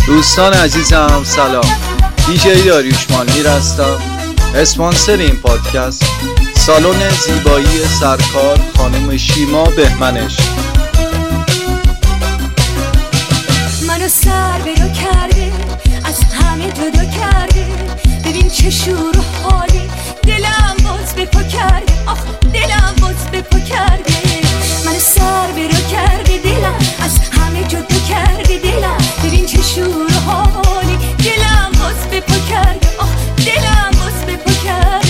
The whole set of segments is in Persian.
دوستان عزیزم سلام، دیجی داریوش مالمیر هستم. اسپانسر این پادکست سالن زیبایی سرکار خانم شیما بهمنش. منو سر برو کرده، از همه جدا کرده، ببین چه شور و حالی، دلم باز به پا کرده، آخ دلم باز به پا کرده. منو سر برو کرده دلم، از همه جدا کرده دلم، ببین چه شور و حالی، دلم باز به پا کرده، آخ دلم باز به پا کرده.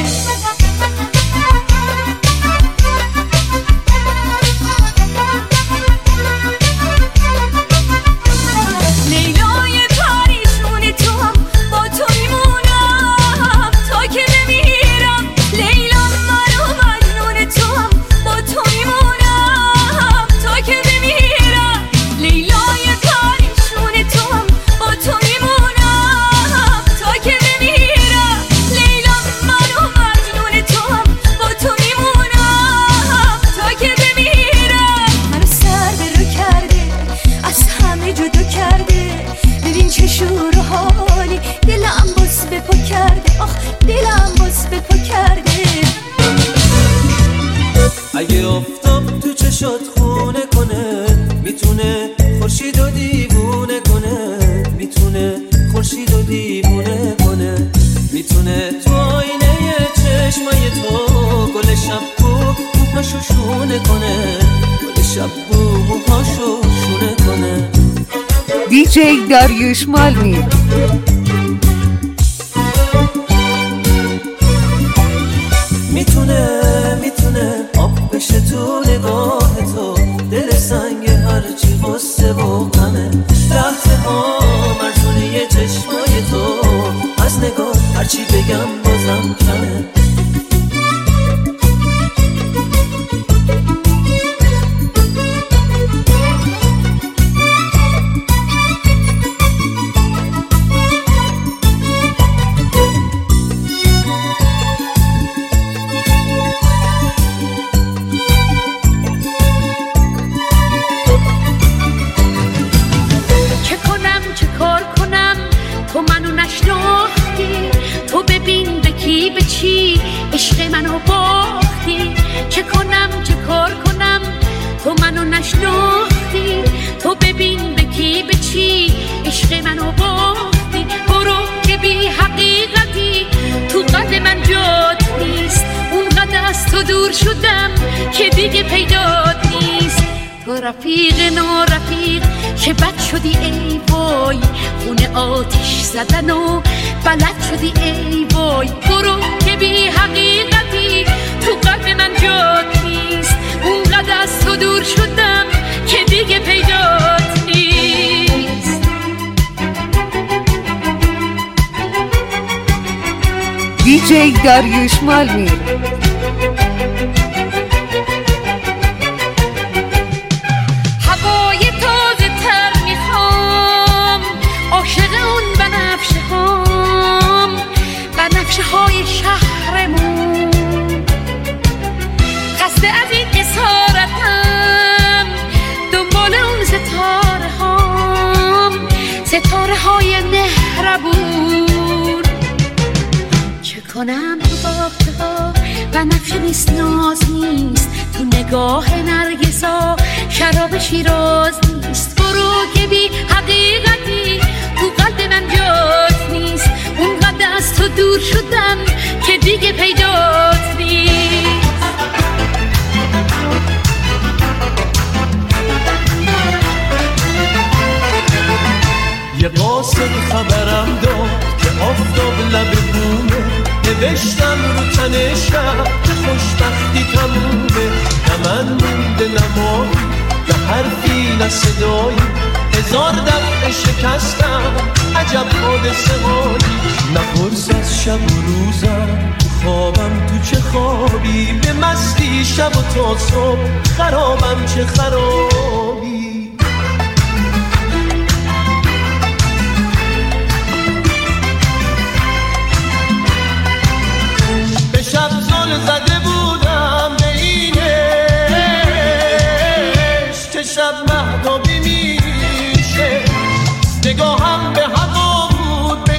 اگه افتاب تو چشات خونه کنه، میتونه خورشید و دیوونه کنه، میتونه خورشید و دیوونه کنه، میتونه تو آینه چشمای تو گل شب تو موهاشو شونه کنه، گل شب تو موهاشو شونه کنه. دیجی داریوش مالمیر. میتونه آب بشه تو نگاه تو، دل سنگ هرچی غصه و غمه، لحظه ها مرزونه چشمای تو، از نگاه هرچی بگم بازم کمه. عشق منو باختی، چه کنم چه کار کنم تو منو نشناختی، تو ببین به کی به چی عشق منو باختی. برو که بی حقیقتی تو قلب من جات نیست، اونقدر از تو دور شدم که دیگه پیدات نیست. تو رفیق نارفیق که بد شدی ای وای، خونه آتش زدن و بلد شدی ای وای. برو که بی حقیقتی تو قلب من جات نیست، اونقدر از تو دور شدم که دیگه پیدات نیست. دیجی داریوش مالمیر. های شهرمون خسته از این اسارتم، دنبال اون ستاره های مهربون. چه کنم تو باخته ها بنفش نیست، ناز نیست تو نگاه نرگسا، شراب شیراز نیست. برو که بی حقیقتی تو قلب من جات نیست، اونقدر از تو دور شدم که دیگه پیدات نیست. یه قاصد خبرم داد که آفتاب لب بومه، نوشتم رو تنشم که خوشبختی تمومه. نه من مونده نمایی نه حرفی نه صدایی، هزار دفعه شکستم عجب حادثه هایی. نپرس از شب و روزم تو خوابم تو چه خوابی، به مستی شب و تا صبح خرابم چه خرابی. به شب زل زده بودم به اینش که شب مهتابی میشه، نگاهم به هوا بود به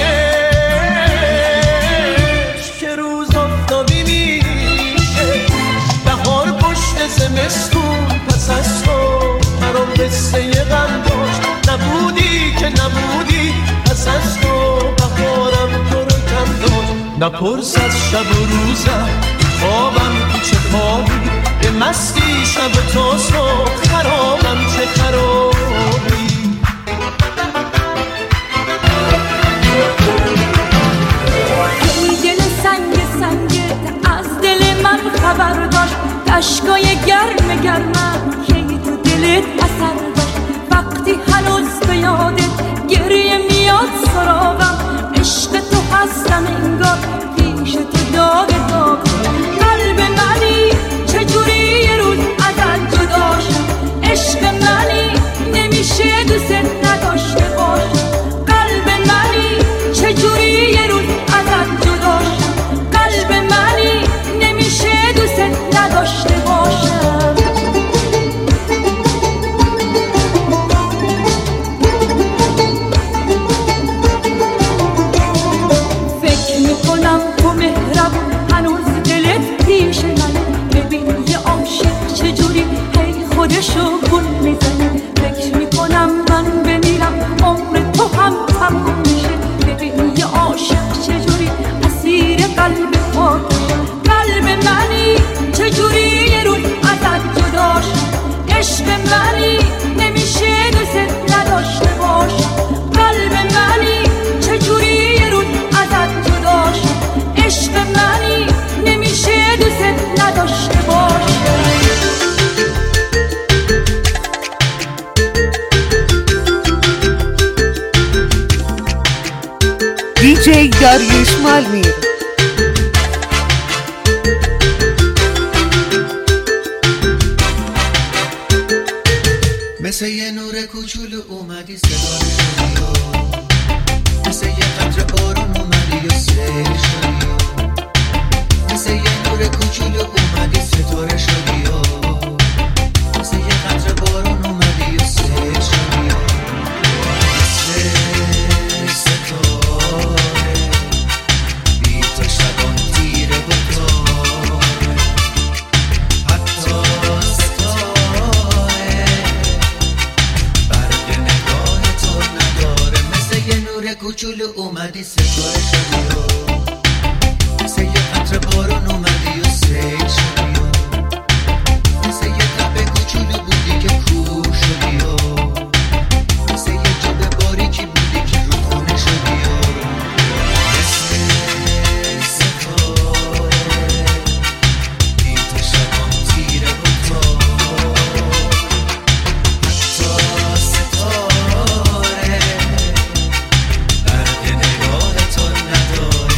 اینش که روز آفتابی میشه بهار پشت زمستون پس از تو برام قصه غم داشت نبودی که نبودی پس از تو بهارم تو رو کم داشت نپرس از شب و روزم خوابم تو چه خوابی به مستی شب تا صبح خرابم چه خرابی ای دل سنگ سنگت از دل من خبر داشت اشکای گرم گرمم که تو دلت اثر داشت وقتی هنوز به یادت گریه میاد سراغم عشق تو هستم انگار پیش تو داغ داغ قلب منی چجوری یه روز ازت جدا شد عشق منی نمیشه دوست نداشته باشم قلب منی چجوری یه روز ازت جدا شد قلب منی نمیشه دوست نداشته باشم فکر میکنم تو مهربون هنوز دلت پیش منه ببین یه عاشق چجوری هی خودشو گل میزنه فکر میکنم من بمیرم عمر تو هم تموم میشه ببین یه عاشق چجوری اسیر قلب خودشه قلب منی چجوری یه روز ازت جدا شد عشق منی نمیشه دوست نداشته باشم قلب منی چجوری یه روز ازت جدا شد عشق منی نمیشه دوست نداشته باشم دیجی داریوش مالمیر. مثل یه نور کوچولو اومدی صدا شدی مثل یه قطره بارون اومدی و سیل شدی مثل یه نور کوچولو اومدی ستاره شدی مثل یه قطره بارون اومدی و سیل شدی مثل ستاره بی تو شبان تیره و تاره حتی ستاره برق نگاه تو نداره مثل یه نور کوچولو اومدی ستاره شدی مثل یه قطره بارون اومدی و سیل شدی مثل یه قبه کوچولو بودی که کوه شدی مثل یه جبه باریکی بودی که رو خونه شدی مثل ستاره بی تو شبان تیره و تاره حتی ستاره برق نگاه تو نداره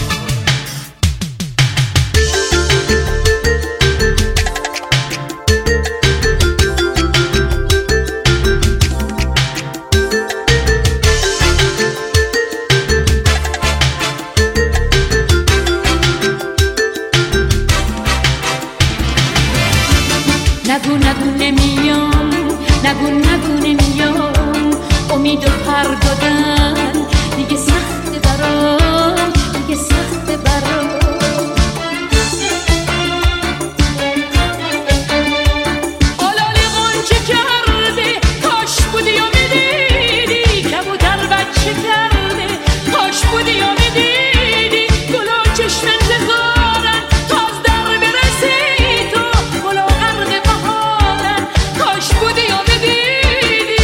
نگو نگو نمیام نگو نگو نمیام امید و پر دادن دیگه سخت برام دیگه سخت برام آلالی غنچه کرده کاش بودی و میدیدی کبوتر بچه کرده کاش بودی و میدیدی گلو چشم انتظارن تا از در برسی تو گلو غرق بهارن کاش بودی و میدیدی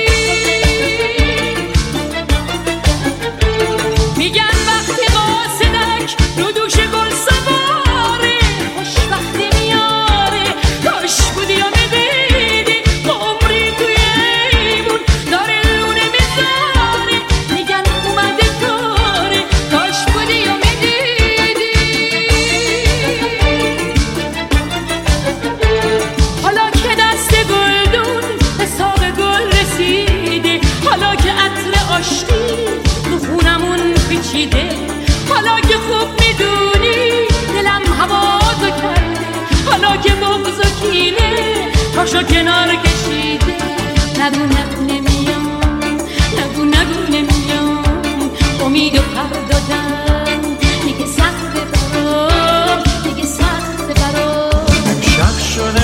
میگن وقتی قاصدک رو دوش گل سواره خوش وقتی میاره کاش بودی و میدیدی عمری توی ایمون داره لونه میذاره میگن اومده کاره کاش بودی و میدیدی حالا که دست گلدون به ساق گل رسیده حالا که عطر آشتی تو خونمون پیچیده حالا که خوب میدونی دلم هواتو کرده حالا که بغض و کینه پاشو کنار کشیده نگو نگو نمیام نگو نگو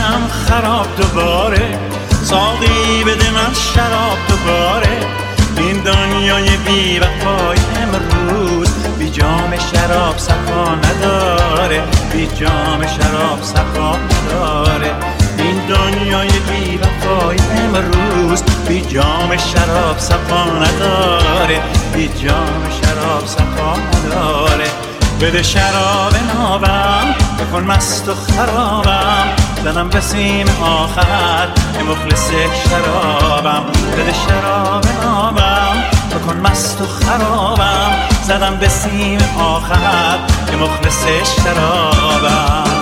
شم خراب دوباره، ساقی بده من شراب دوباره. این دنیای بی وفای امروز بی جام شراب صفا نداره، بی جام شراب صفا نداره. این دنیای بی وفای امروز بی جام شراب صفا نداره، بی جام شراب صفا نداره. بده شراب نابم بکن مست و خرابم، زدم به سیم آخر که مخلص شرابم. بده شراب نابم بکن مست و خرابم، زدم به سیم آخر که مخلص شرابم.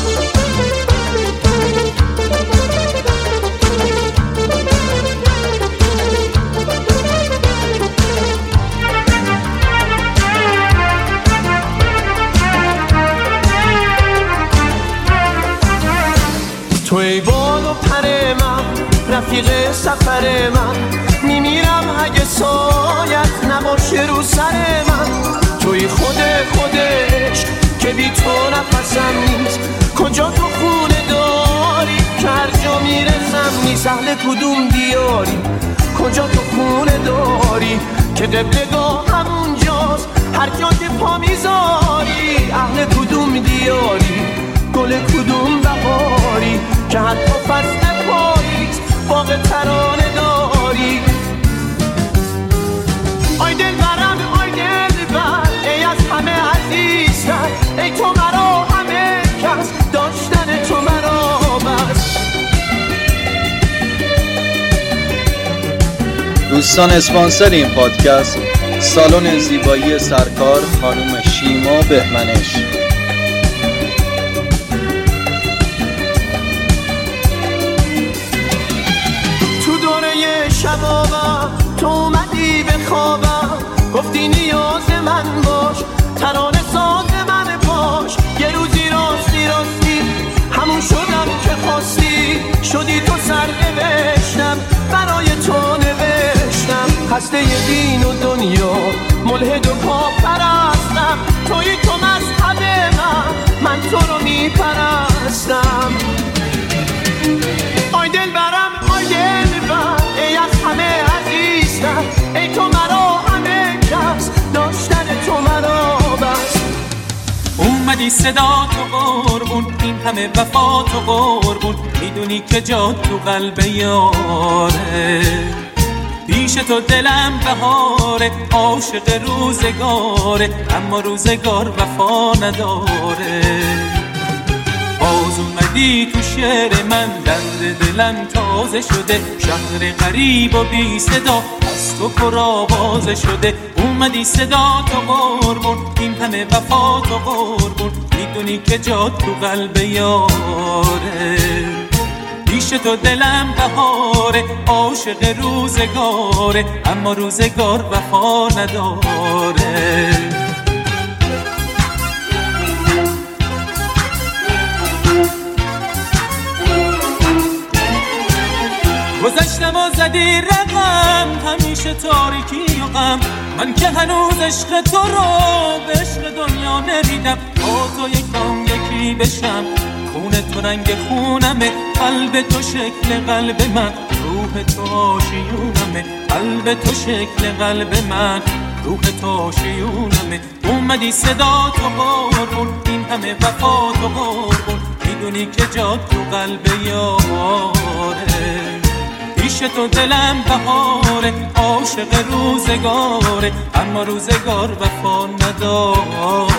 تو ای بال و پر من، رفیق سفر من، میمیرم اگه سایت نباشه رو سر من. توی خودش که بی تو نفسم نیست، کجا تو خونه داری که هر جا میرسم نیست. اهل کدوم دیاری کجا تو خونه داری که قبلگاه همونجاست هر جا که پا میذاری. اهل کدوم دیاری گل کدوم بهاری که حتی فصل پاییز باغ ترانه داری. آی دل برم آی دل بر، ای از همه عزیزتر، ای تو مرا همه کس، داشتن تو مرا بس. دوستان اسپانسر این پادکست سالن زیبایی سرکار خانم شیما بهمنش. شبابم تو اومدی به خوابم، گفتی نیاز من باش، ترانه ساز من باش. یه روزی راستی همون شدم که خواستی، شدی تو سر نوشتم برای تو نوشتم. خسته دین و دنیا ملحد و پاپرستم، توی تو مذهب من تو رو میپرستم. آی دل برم آی دل بر، ای از همه عزیزتر، ای تو مرا همه کس، داشتن تو مرا بس. اومدی صدا تو قربون، این همه وفا تو قربون، میدونی که جا تو قلب یاره. پیش تو دلم بهاره، عاشق روزگاره، اما روزگار وفا نداره. باز اومدی تو شعر من، درد دلم تازه شده، شهر غریب و بی صدا از تو پر آوازه شده. اومدی صدا تو قربون، این همه وفا تو قربون، میدونی که جا تو قلب یاره. پیش تو دلم بهاره، عاشق روزگاره، اما روزگار وفا نداره. گذشتم و زدی رقم، همیشه تاریکی و غم، من که هنوز عشق تو رو به عشق دنیا نمیدم. با تو یکم یکی بشم، خون تو رنگ خونمه، قلب تو شکل قلب من، روح تو آشیونمه. قلب تو شکل قلب من، روح تو آشیونمه. اومدی صدا تو قربون، این همه وفا تو قربون، میدونی که جا تو قلب یاره. پیش تو دلم بهاره، عاشق روزگاره، اما روزگار وفا نداره.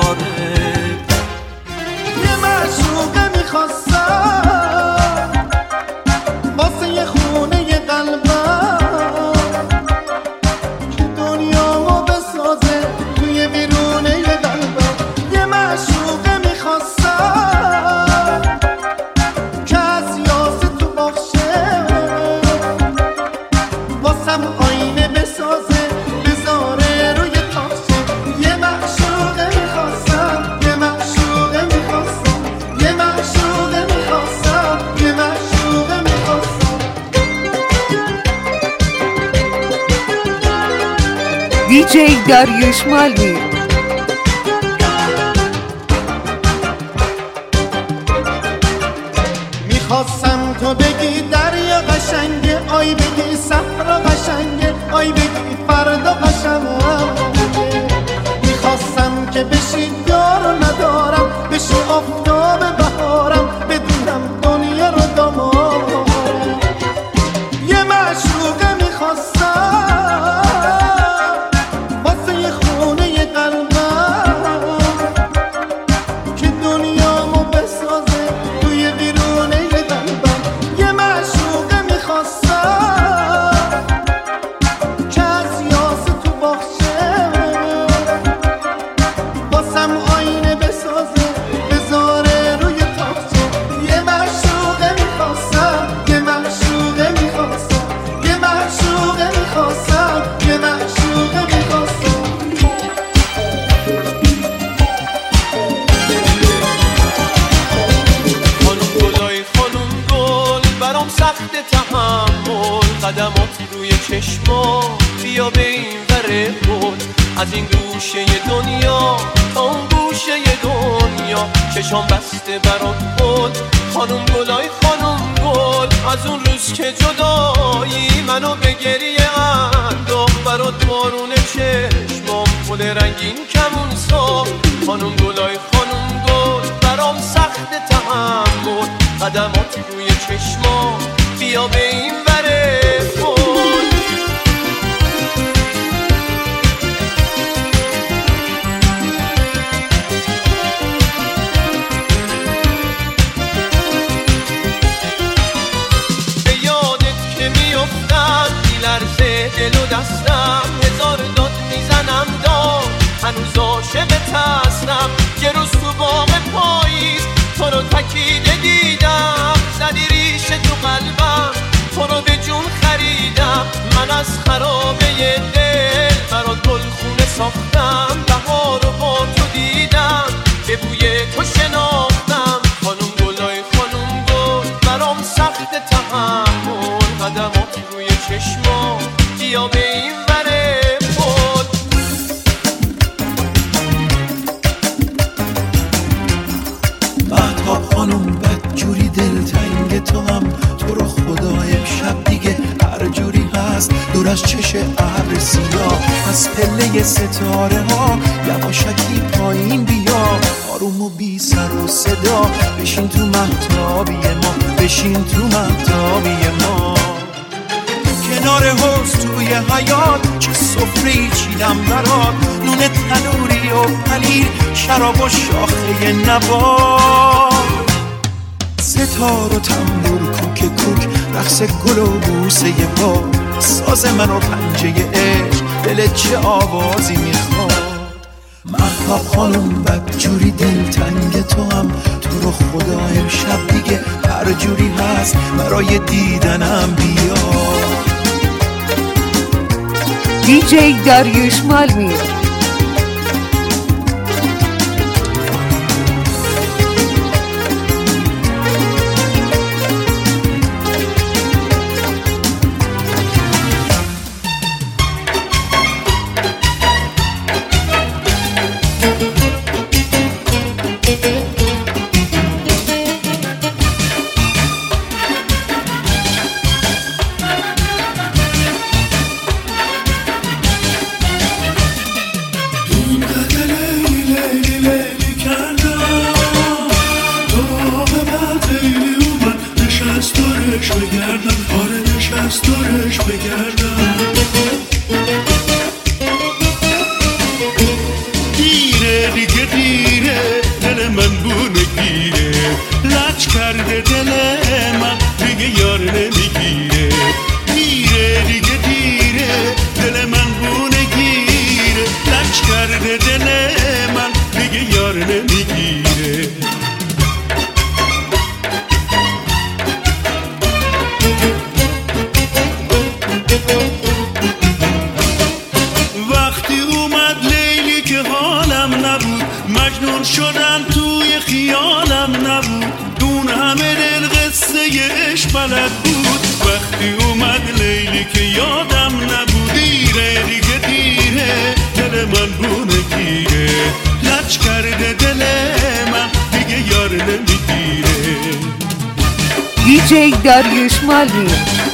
یه معشوقه میخواستم واسه یه خونه یه قلبم، که دنیا بسازه توی بیرونه یه قلبم. یه معشوقه میخواستم که از یاس تو بخشه، واسم آینه بسازه بذاره روی تاخشه. یه معشوقه میخواستم، یه معشوقه میخواستم، یه معشوقه میخواستم، یه معشوقه میخواستم. دیجی داریوش مالمیر. میخواستم تو بگی دریا قشنگه، آی بگی صحرا قشنگه، آی بگی فردا قشنگه. میخواستم که بشی یار ندارم، بشی آفتاب بهارم، بدونم دنیا رو دامارم. یه معشوقه میخواستم واسه یه خونه یه قلبم که دنیامو بسازه توی ویرونه یه قلبم. یه معشوقه میخواستم که از یاس تو باخشه واسم آینه بسازه بذاره روی تاخچه. یه معشوقه میخواستم، یه معشوقه میخواستم، یه معشوقه میخواستم، یه معشوقه میخواستم. خانم گلای خانم گل برام سخت تحمل، قدمات روی چشما بیا به این وره بود، از این گوشه دنیا تا اون گوشه دنیا چشام بسته برات بود. خانم گلای خانم گل از اون روز که جدایی منو به گریه انداخت، برات بارون چشمام گل رنگین کمون ساخت. خانم گلای خانم گل برام سخت تحمل، قدمات روی چشما بیا به این وره بود. به یادت که میافتم میلرزه دل و دستم، هزار داد میزنم داد هنوز عاشقت هستم. یه روز تو باغ پاییز تو رو تکیده دیدم، زدی ریشه تو قلبم تو رو به جون خریدم. من از خرابه دل برات گلخونه ساختم، بهار رو با تو دیدم به بوی تو شناختم. خانم گلای خانم گل برام سخت تحمل، قدمات روی چشما بیا به این وره بود. مهتاب خانم بدجوری دلتنگ تو هم، تو رو خدا امشب دیگه هر جوری هست دور از چش ابر سیاه، از پله ستاره ها یواشکی پایین بیا، آروم و بی سر و صدا بشین تو مهتابی ما، بشین تو مهتابی ما. کنار حوض توی حیاط چه سفره‌ای چیدم برات، نون تنوری و پنیر، شراب و شاخه نبات، ستار و تنبور کوک کوک، رقص گل و بوسه پا، ساز من و پنجه عشق، دلت چه آوازی میخواد. مهتاب خانم بدجوری دلتنگ تو هم، تو رو خدا امشب دیگه هر جوری هست برای دیدنم بیا. دیجی داریوش مالمیر. وقتی اومد لیلی که حالم نبود، مجنون شدم توی خیالم نبود، اون همه دل قصه عشق بلد بود. وقتی اومد لیلی که یادم نبود، دیره دیگه دیره، دل من بونه گیره، لج کرده دل من دیگه یار نمیگیره. DJ داریوش مالمی.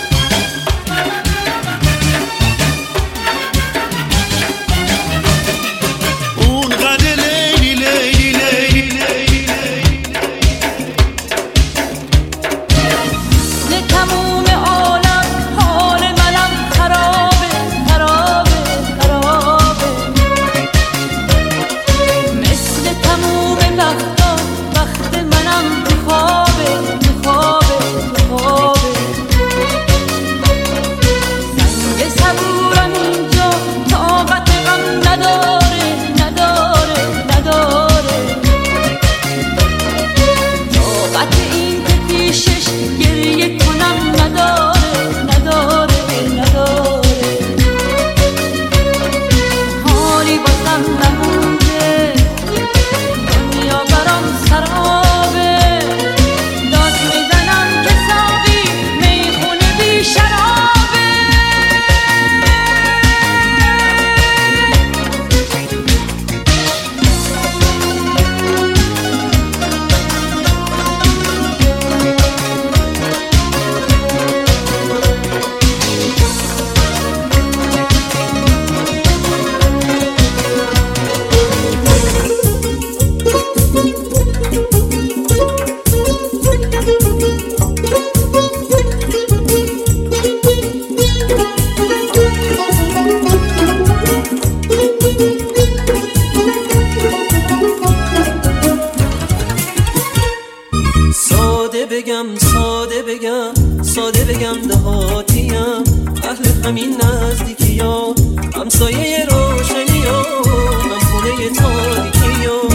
ساده بگم دهاتیم، اهل همین نزدیکی ها، همسایه روشنی ها، من خونه تاریکی ها.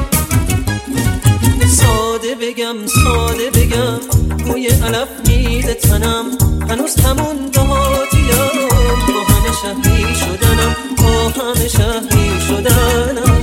ساده بگم موی علف میده تنم، هنوز همون دهاتیم، با همه شهری شدنم، با همه شهری شدنم.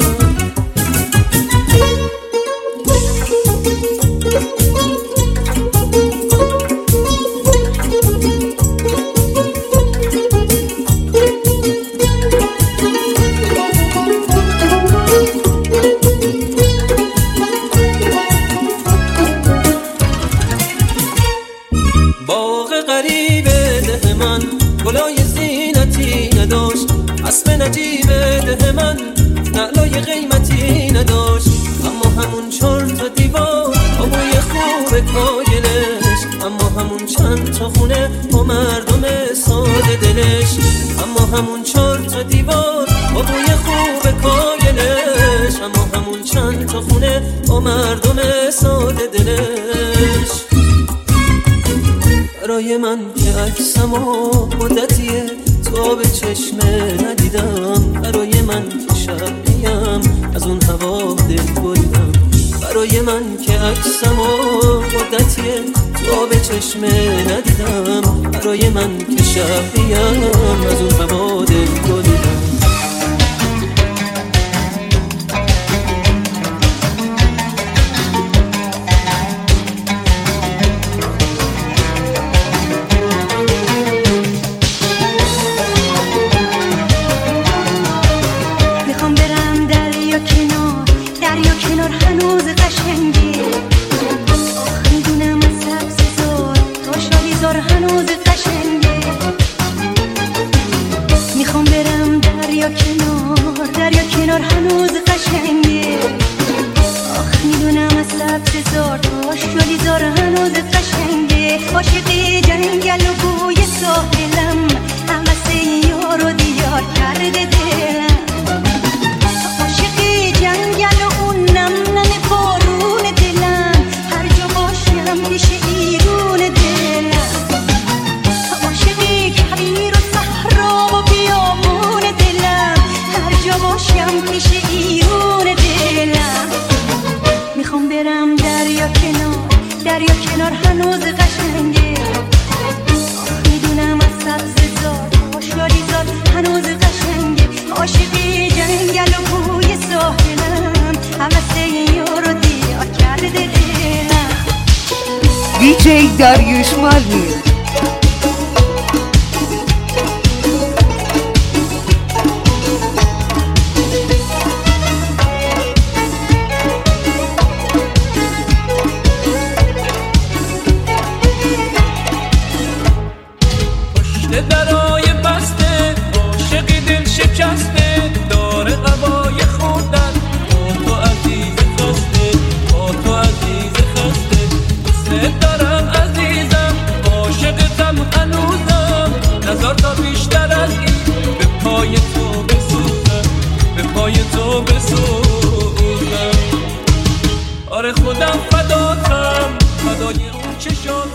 اسب نجیب ده من نعلای قیمتی نداشت، اما همون 4 تا دیوار با بوی خوب کاگلش، اما همون چند تا خونه با مردم ساده دلش، اما همون 4 تا دیوار با بوی خوب کاگلش، اما همون چند تا خونه با مردم ساده دلش. برای من که عکسم و مدتیه تو به چشمه ندیدم، برای من که شبیم از اون هوا دل بریدم، برای من که عکسم و مدتیه تو به چشمه ندیدم، برای من که شبیم از اون هوا دل بریدم. DJ داریوش مالمی.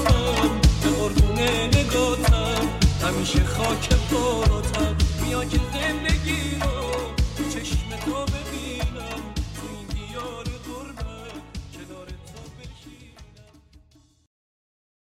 نگاتم به قربونه نگاتم همیشه خاک پاتم بیا که زندگی رو